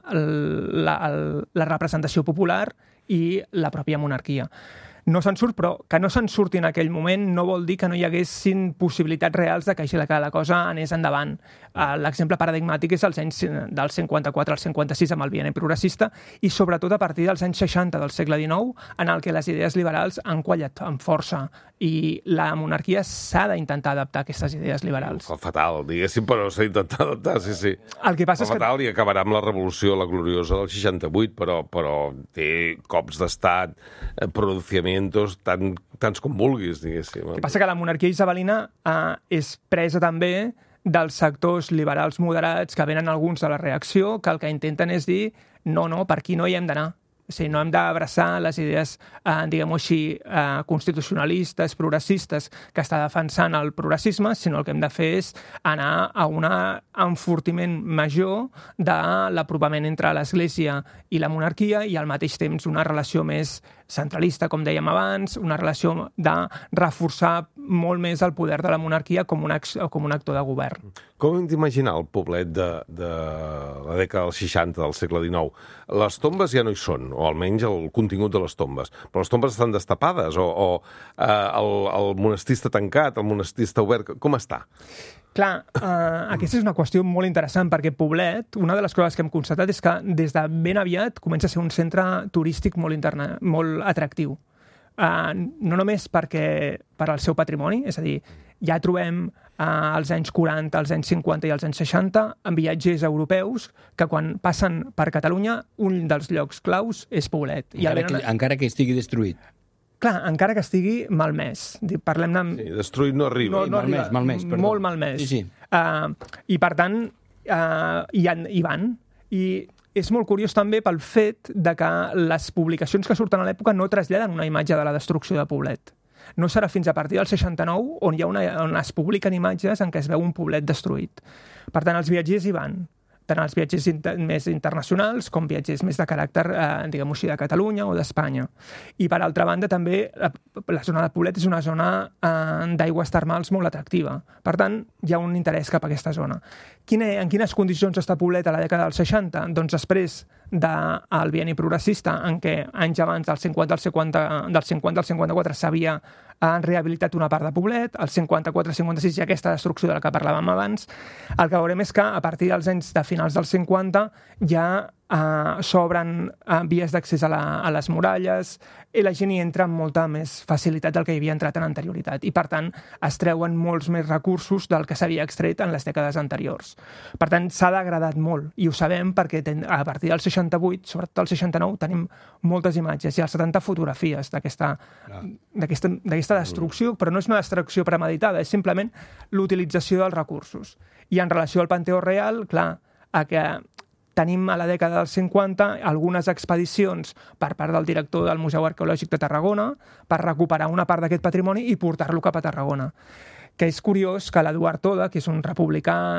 la representació popular i la pròpia monarquia. No se'n surt, però que no se'n surti en aquell moment no vol dir que no hi haguessin possibilitats reals de que la cosa anés endavant. L'exemple paradigmàtic és els anys del 54 al 56 amb el bienni progressista i sobretot a partir dels anys 60 del segle XIX, en el que les idees liberals han quallat amb força i la monarquia s'ha d'intentar adaptar a aquestes idees liberals. Fatal, diguéssim, però s'ha d'intentar adaptar, sí. El que passa és fatal i acabarà amb la revolució, la gloriosa del 68, però té cops d'estat, pronunciamientos tants com vulguis, diguéssim. El que passa que la monarquia isabelina és presa també dels sectors liberals moderats que venen alguns de la reacció, que el que intenten és dir no, per aquí no hi hem d'anar. O sigui, no hem d'abraçar les idees, diguem-ho així, constitucionalistes, progressistes, que està defensant el progressisme, sinó el que hem de fer és anar a un enfortiment major de l'apropament entre l'Església i la monarquia i al mateix temps una relació més centralista, com dèiem abans, una relació de reforçar molt més el poder de la monarquia com un actor de govern. Com hem d'imaginar el Poblet de la dècada dels 60 del segle XIX? Les tombes ja no hi són, o almenys el contingut de les tombes. Però les tombes estan destapades, o el monestir està tancat, el monestir està obert. Com està? Clar, aquesta és una qüestió molt interessant, perquè Poblet, una de les coses que hem constatat és que des de ben aviat comença a ser un centre turístic molt atractiu. No només per al seu patrimoni, és a dir, ja trobem als anys 40, als anys 50 i als anys 60 en viatgers europeus que quan passen per Catalunya un dels llocs claus és Poblet. Encara que estigui destruït. Clar, encara que estigui malmès. Parlem-ne... Sí, destruït no arriba. Malmès, perdó. Molt malmès. Sí. I per tant, hi van. I és molt curiós també pel fet de que les publicacions que surten a l'època no traslladen una imatge de la destrucció de Poblet. No serà fins a partir del 69 on es publiquen imatges en què es veu un Poblet destruït. Per tant, els viatgers hi van. Tant els viatgers més internacionals com viatgers més de caràcter, diguem-ho així, de Catalunya o d'Espanya. I, per altra banda, també la zona de Poblet és una zona d'aigües termals molt atractiva. Per tant, hi ha un interès cap a aquesta zona. En quines condicions està Poblet a la dècada dels 60? Doncs després del bienni progressista, en què anys abans, del 50 al 54, s'havia rehabilitat una part de Poblet, al 54-56 hi ha aquesta destrucció de la que parlàvem abans. El que veurem és que a partir dels anys de finals dels 50 ja s'obren vies d'accés a les muralles i la gent hi entra amb molta més facilitat del que hi havia entrat en anterioritat i, per tant, es treuen molts més recursos del que s'havia extret en les dècades anteriors. Per tant, s'ha degradat molt i ho sabem perquè a partir del 68, sobretot el 69, tenim moltes imatges. Hi ha 70 fotografies d'aquesta destrucció, però no és una destrucció premeditada, és simplement l'utilització dels recursos. I en relació al Panteó Real, clar, que tenim a la dècada dels 50 algunes expedicions per part del director del Museu Arqueològic de Tarragona per recuperar una part d'aquest patrimoni i portar-lo cap a Tarragona. Que és curiós que l'Eduard Toda, que és un republicà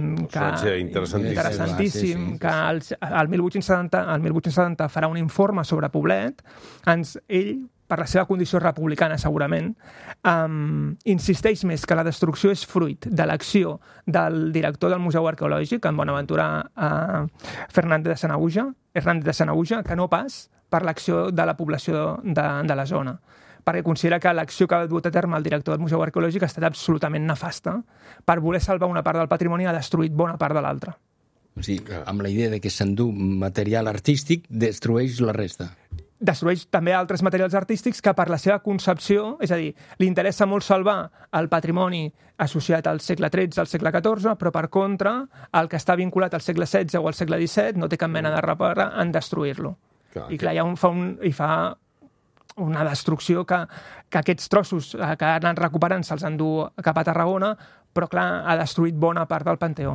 interessantíssim, que el 1870 farà un informe sobre Poblet, ell, per la seva condició republicana segurament, insisteix més que la destrucció és fruit de l'acció del director del Museu Arqueològic, en Bonaventura Fernández de Sanaüja, que no pas per l'acció de la població de la zona, perquè considera que l'acció que ha dut a terme el director del Museu Arqueològic ha estat absolutament nefasta. Per voler salvar una part del patrimoni ha destruït bona part de l'altra. O sigui, amb la idea de que s'endú material artístic, destrueix la resta. Destrueix també altres materials artístics que per la seva concepció, és a dir, li interessa molt salvar el patrimoni associat al segle XIII, al segle XIV, però per contra, el que està vinculat al segle XVI o al segle XVII no té cap mena de repara en destruir-lo. I clar, fa una destrucció que aquests trossos que han anat recuperant se'ls endú cap a Tarragona, però clar, ha destruït bona part del Panteó.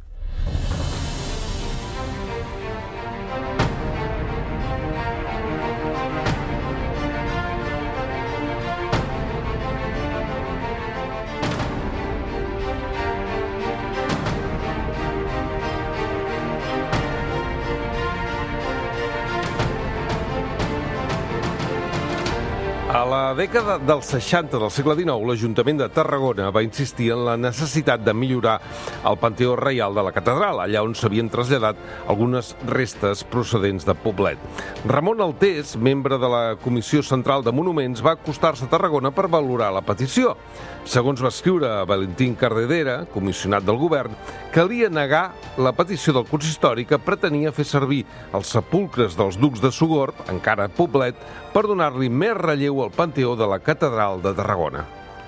A la dècada dels 60 del segle XIX, l'Ajuntament de Tarragona va insistir en la necessitat de millorar el Panteó Reial de la Catedral, allà on s'havien traslladat algunes restes procedents de Poblet. Ramon Altés, membre de la Comissió Central de Monuments, va acostar-se a Tarragona per valorar la petició. Segons va escriure Valentín Cardedera, comissionat del govern, calia negar la petició del consistori que pretenia fer servir els sepulcres dels ducs de Sogorb, encara a Poblet, per donar-li més relleu al Panteó de la Catedral de Tarragona.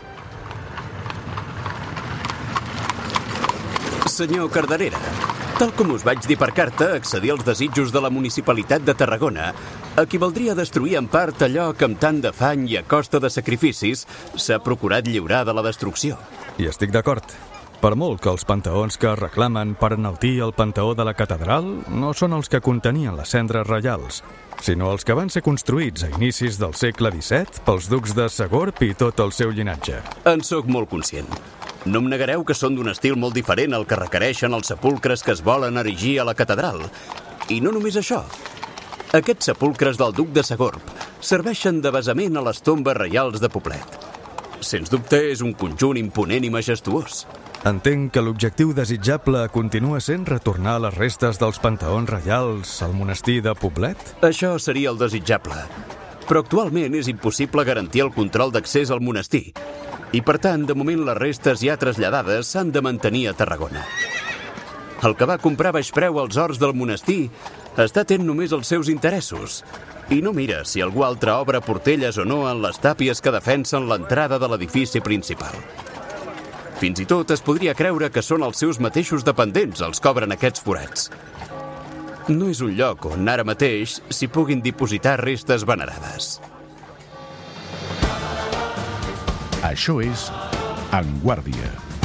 Senyor Cardedera, tal com us vaig dir per carta, accedir als desitjos de la Municipalitat de Tarragona equivaldria a destruir en part allò que amb tant d'afany i a costa de sacrificis s'ha procurat lliurar de la destrucció. I estic d'acord. Per molt que els panteons que es reclamen per enaltir el Panteó de la Catedral no són els que contenien les cendres reials, sinó els que van ser construïts a inicis del segle XVII pels ducs de Sogorb i tot el seu llinatge. En sóc molt conscient. No em negareu que són d'un estil molt diferent al que requereixen els sepulcres que es volen erigir a la catedral. I no només això. Aquests sepulcres del duc de Sogorb serveixen de basament a les tombes reials de Poblet. Sens dubte és un conjunt imponent i majestuós. Entenc que l'objectiu desitjable continua sent retornar les restes dels panteons reials al monestir de Poblet? Això seria el desitjable. Però actualment és impossible garantir el control d'accés al monestir. I per tant, de moment les restes ja traslladades s'han de mantenir a Tarragona. El que va comprar a baix preu els horts del monestir està atent només als seus interessos i no mira si algú altre obre portelles o no en les tàpies que defensen l'entrada de l'edifici principal. Fins i tot es podria creure que són els seus mateixos dependents els que obren aquests forats. No és un lloc on ara mateix s'hi puguin dipositar restes venerades. Això és En Guàrdia.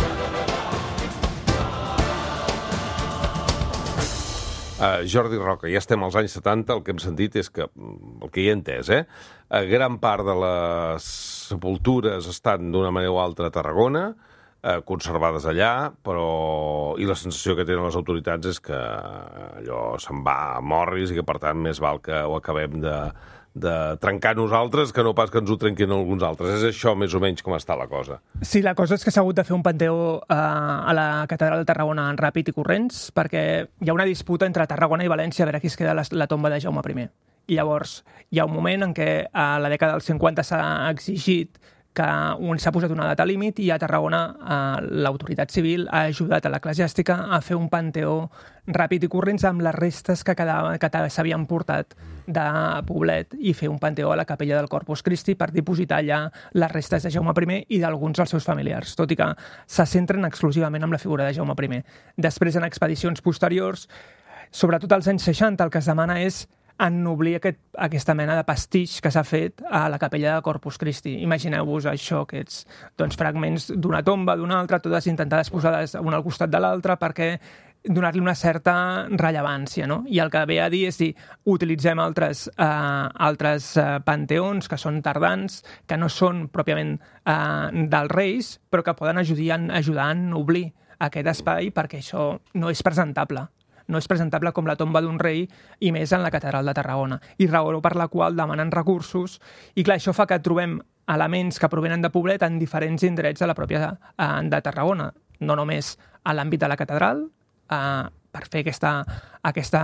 Jordi Roca, ja estem als anys 70, el que hem sentit és que, el que hi he entès, gran part de les sepultures estan d'una manera o altra a Tarragona, conservades allà, però i la sensació que tenen les autoritats és que allò se'n va a morris i que, per tant, més val que ho acabem de trencar nosaltres que no pas que ens ho trenquin alguns altres. És això més o menys com està la cosa. Sí, la cosa és que s'ha hagut de fer un panteó a la catedral de Tarragona en ràpid i corrents, perquè hi ha una disputa entre Tarragona i València a veure qui es queda la tomba de Jaume I. I llavors hi ha un moment en què a la dècada dels 50 s'ha exigit que s'ha posat una data límit i a Tarragona l'autoritat civil ha ajudat a l'eclesiàstica a fer un panteó ràpid i corrents amb les restes que s'havien portat de Poblet i fer un panteó a la capella del Corpus Christi per dipositar allà les restes de Jaume I i d'alguns dels seus familiars, tot i que se centren exclusivament en la figura de Jaume I. Després, en expedicions posteriors, sobretot als anys 60, el que es demana és ennoblir aquesta mena de pastix que s'ha fet a la capella de Corpus Christi. Imagineu-vos això, aquests fragments d'una tomba, d'una altra, totes intentades posades una al costat de l'altra perquè donar-li una certa rellevància, no? I el que ve a dir és dir, utilitzem altres panteons que són tardans, que no són pròpiament dels reis, però que poden ajudar a ennoblir aquest espai perquè això no és presentable. No és presentable com la tomba d'un rei i més en la catedral de Tarragona. I raó per la qual demanen recursos. I clar, això fa que trobem elements que provenen de Poblet en diferents indrets de la pròpia de Tarragona. No només a l'àmbit de la catedral, per fer aquest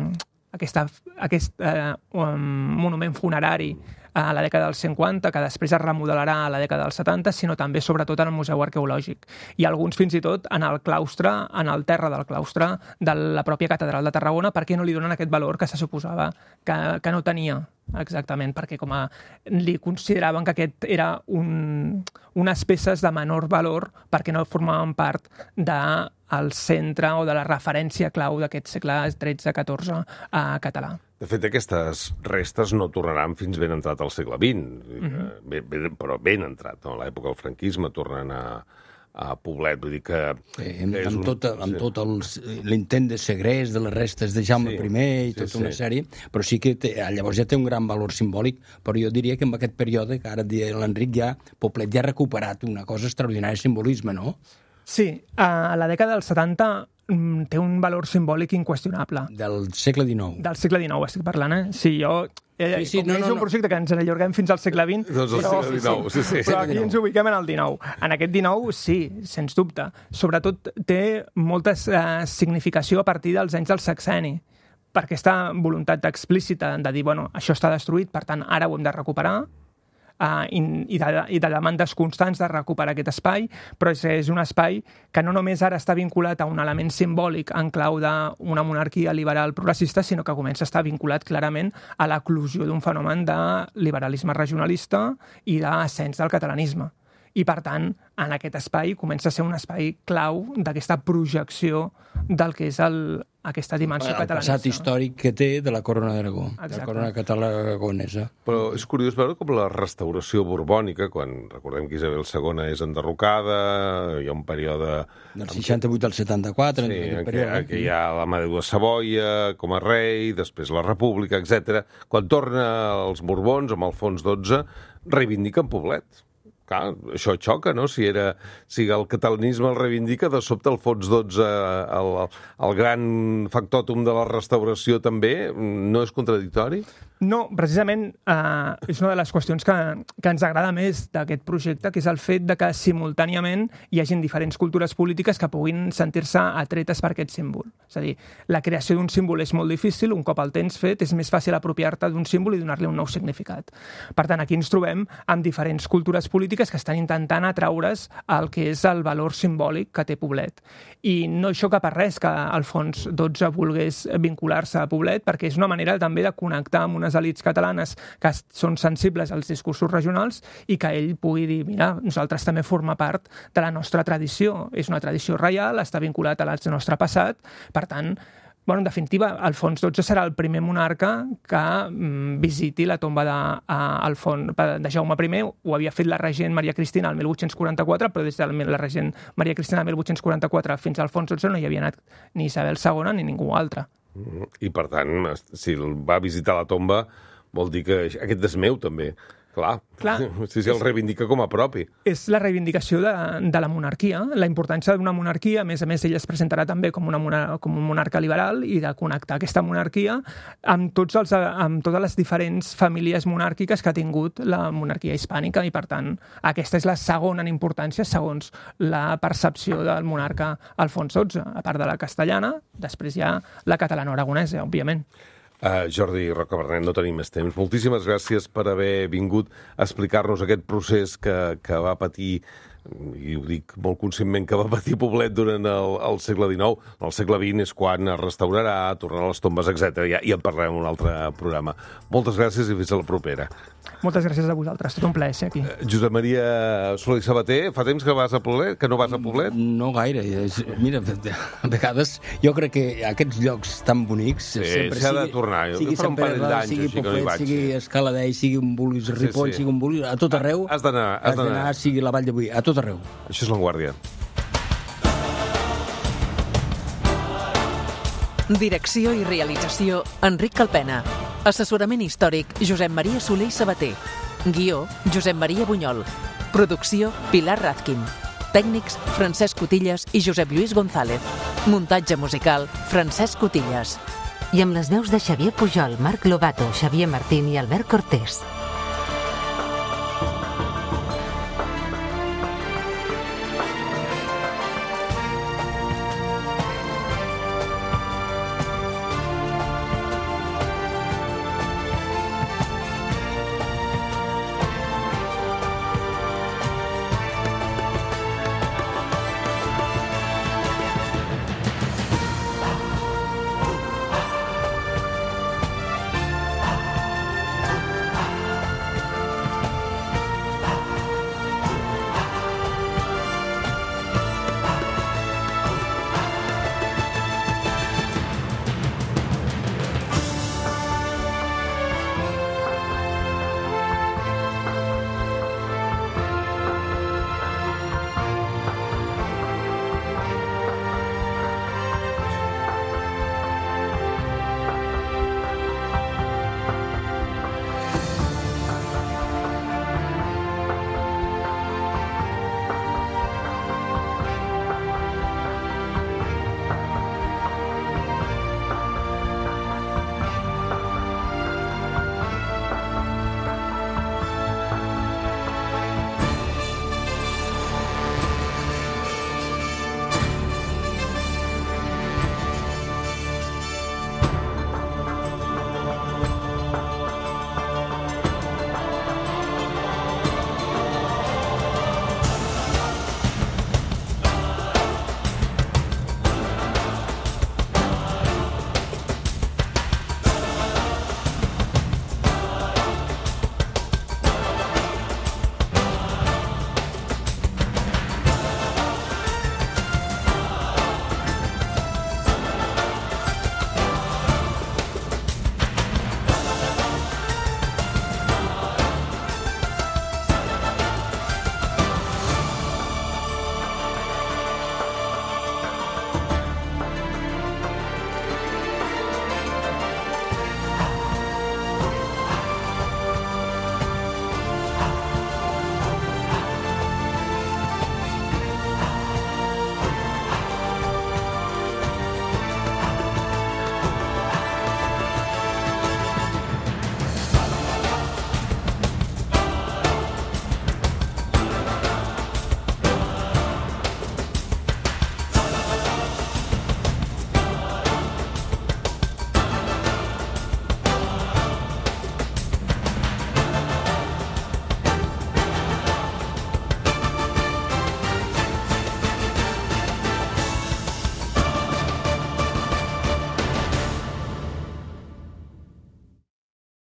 monument funerari a la dècada dels 50, que després es remodelarà a la dècada dels 70, sinó també, sobretot, en el Museu Arqueològic. I alguns, fins i tot, en el claustre, en el terra del claustre de la pròpia catedral de Tarragona, perquè no li donen aquest valor que se suposava que no tenia, exactament, perquè li consideraven que aquest era unes peces de menor valor perquè no formaven part del centre o de la referència clau d'aquest segle XIII-XIV català. De fet, aquestes restes no tornaran fins ben entrat al segle XX, però ben entrat. A l'època del franquisme tornen a Poblet, vull dir que... Amb tot l'intent de segrest de les restes de Jaume I i tota una sèrie, però sí que llavors ja té un gran valor simbòlic, però jo diria que en aquest període, que ara dia l'Enric, Poblet ja ha recuperat una cosa extraordinària de simbolisme, no? Sí, a la dècada dels 70 té un valor simbòlic inqüestionable. Del segle XIX. Del segle XIX estic parlant, Sí, és un projecte que ens allarguem fins al segle XX, però aquí ens ubiquem en el XIX. En aquest XIX, sí, sens dubte. Sobretot té molta significació a partir dels anys del sexenni, per aquesta voluntat explícita de dir, bueno, això està destruït, per tant, ara ho hem de recuperar, i de demandes constants de recuperar aquest espai, però és un espai que no només ara està vinculat a un element simbòlic en clau d'una monarquia liberal progressista, sinó que comença a estar vinculat clarament a l'eclosió d'un fenomen de liberalisme regionalista i d'ascens del catalanisme. I, per tant, en aquest espai comença a ser un espai clau d'aquesta projecció del que és aquesta dimensió catalanista. El passat històric que té de la corona d'Aragó, la corona català-aragonesa. Però és curiós veure com la restauració borbònica, quan recordem que Isabel II és enderrocada, hi ha un període... Del 68 al 74. Sí, en què hi ha l'Amadeu de Savoia com a rei, després la República, etc. Quan torna els Borbons, amb Alfons XII, reivindiquen Poblet. Clar, això xoca, no? Si el catalanisme el reivindica, de sobte Alfons XII, el gran factòtum de la restauració també, no és contradictori? No, precisament és una de les qüestions que ens agrada més d'aquest projecte, que és el fet de que simultàniament hi hagin diferents cultures polítiques que puguin sentir-se atretes per aquest símbol. És a dir, la creació d'un símbol és molt difícil, un cop el tens fet és més fàcil apropiar-te d'un símbol i donar-li un nou significat. Per tant, aquí ens trobem amb diferents cultures polítiques que estan intentant atraure's al que és el valor simbòlic que té Poblet. I no xoca per res que Alfons XII volgués vincular-se a Poblet, perquè és una manera també de connectar amb unes elits catalanes que són sensibles als discursos regionals i que ell pugui dir, mira, nosaltres també forma part de la nostra tradició. És una tradició reial, està vinculat a el nostre passat, per tant, en definitiva, Alfons XII serà el primer monarca que visiti la tomba de Jaume I. Ho havia fet la regent Maria Cristina el 1844, però des de la regent Maria Cristina el 1844 fins a Alfons XII no hi havia anat ni Isabel II ni ningú altre. I, per tant, si el va visitar la tomba, vol dir que aquest és meu, també. Clar. Si el reivindica com a propi. És la reivindicació de la monarquia, la importància d'una monarquia. A més, ell es presentarà també com un monarca liberal i de connectar aquesta monarquia amb totes les diferents famílies monàrquiques que ha tingut la monarquia hispànica i, per tant, aquesta és la segona en importància segons la percepció del monarca Alfons XII. A part de la castellana, després hi ha la catalano-aragonesa, òbviament. Jordi Rocabernet, no tenim més temps. Moltíssimes gràcies per haver vingut a explicar-nos aquest procés que va patir, i ho dic molt conscientment, que va patir Poblet durant el segle XIX. El segle XX és quan es restaurarà, tornarà a les tombes, etc. Ja en parlarem en un altre programa. Moltes gràcies i fins a la propera. Moltes gràcies a vosaltres, tot un plaer ser aquí. Josep Maria Soler i Sabater, fa temps que vas a Poblet, que no vas a Poblet? No gaire. Mira, a vegades jo crec que aquests llocs tan bonics... Sí, s'ha de tornar. Sigui Sant Pere Ral, sigui Poblet, sigui Escaladei, sigui un vulguis Ripoll, sigui un vulguis... A tot arreu has d'anar, sigui la Vall de Boí, a tot arreu. Això és La Guàrdia. Direcció i realització, Enric Calpena. Assessorament històric, Josep Maria Soler i Sabater. Guió, Josep Maria Bunyol. Producció, Pilar Razkin. Tècnics, Francesc Cotillas i Josep Lluís González. Muntatge musical, Francesc Cotillas. I amb les veus de Xavier Pujol, Marc Lobato, Xavier Martín i Albert Cortés.